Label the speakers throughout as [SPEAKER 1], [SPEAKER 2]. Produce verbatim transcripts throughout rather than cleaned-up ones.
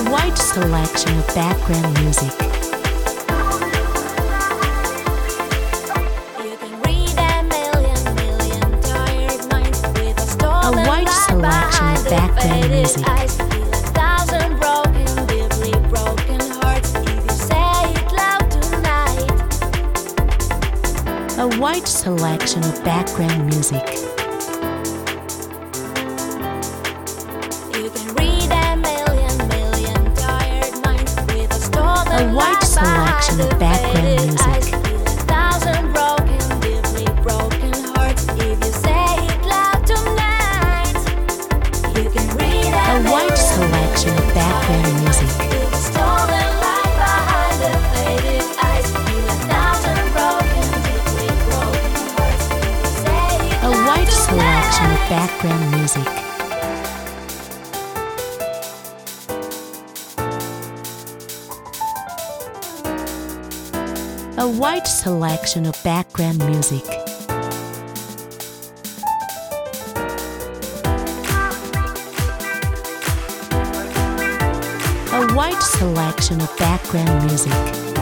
[SPEAKER 1] A wide selection of background music.
[SPEAKER 2] You can read a million, million tired minds with a stolen
[SPEAKER 1] A wide
[SPEAKER 2] light
[SPEAKER 1] selection of
[SPEAKER 2] behind the
[SPEAKER 1] background
[SPEAKER 2] faded
[SPEAKER 1] music.
[SPEAKER 2] eyes. Feel a thousand broken, deeply broken hearts if you say it loud tonight.
[SPEAKER 1] A wide selection of background music.
[SPEAKER 2] You can read a million, million tired minds with a stolen
[SPEAKER 1] A wide
[SPEAKER 2] light
[SPEAKER 1] selection
[SPEAKER 2] behind
[SPEAKER 1] of
[SPEAKER 2] the
[SPEAKER 1] background
[SPEAKER 2] faded
[SPEAKER 1] music.
[SPEAKER 2] eyes. Feel a thousand broken, deeply broken hearts if you say it loud tonight. You can read a,
[SPEAKER 1] A wide
[SPEAKER 2] million,
[SPEAKER 1] selection of background music.
[SPEAKER 2] with a stolen light behind the faded eyes. Feel a thousand broken, deeply broken hearts if you say it
[SPEAKER 1] A
[SPEAKER 2] loud
[SPEAKER 1] wide selection of
[SPEAKER 2] tonight.
[SPEAKER 1] background music. A wide selection of background music. A wide selection of background music.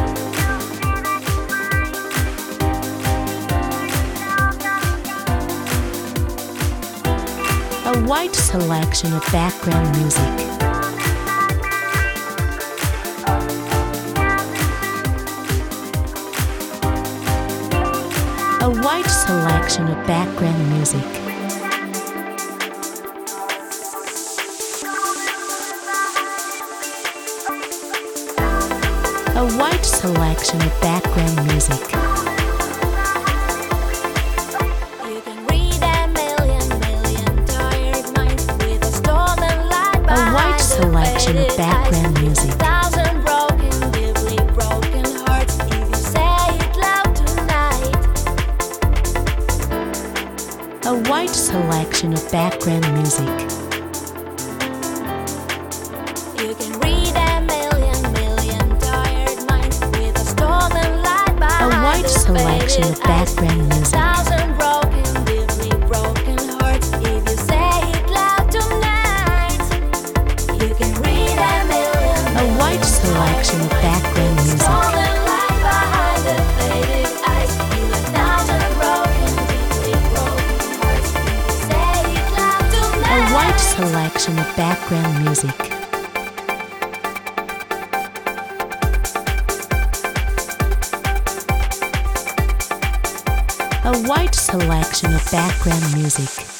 [SPEAKER 1] A wide selection of background music. A wide selection of background music. A wide selection of background music.
[SPEAKER 2] You can read a million, million tired minds with a stolen light
[SPEAKER 1] A wide
[SPEAKER 2] behind the
[SPEAKER 1] selection of
[SPEAKER 2] faded
[SPEAKER 1] background
[SPEAKER 2] eyes.
[SPEAKER 1] music.
[SPEAKER 2] A thousand broken, deeply broken hearts if you say it loud tonight.
[SPEAKER 1] A wide selection of background music.
[SPEAKER 2] You can read a million, million tired minds with a stolen light behind
[SPEAKER 1] A wide
[SPEAKER 2] the
[SPEAKER 1] selection
[SPEAKER 2] faded
[SPEAKER 1] of background
[SPEAKER 2] eyes.
[SPEAKER 1] music.
[SPEAKER 2] A thousand broken, deeply broken hearts if you say it loud tonight. You can read a million,
[SPEAKER 1] A wide selection of background music.
[SPEAKER 2] stolen light behind the faded eyes. Feel a thousand broken, deeply broken hearts if you say it loud tonight.
[SPEAKER 1] A wide selection of background music. A wide selection of background music.